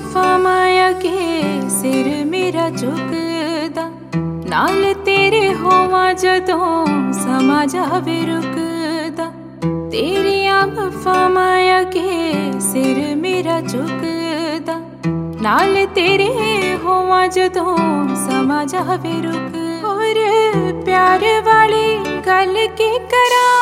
वफा माया के सिर मेरा झुकदा, नाल तेरे होवा जदों समा जावे रुकदा। तेरिया वफा माया के सिर मेरा झुकदा, नाल तेरे होवा जदों समा जावे रुकदा। और प्यार वाली गल की करा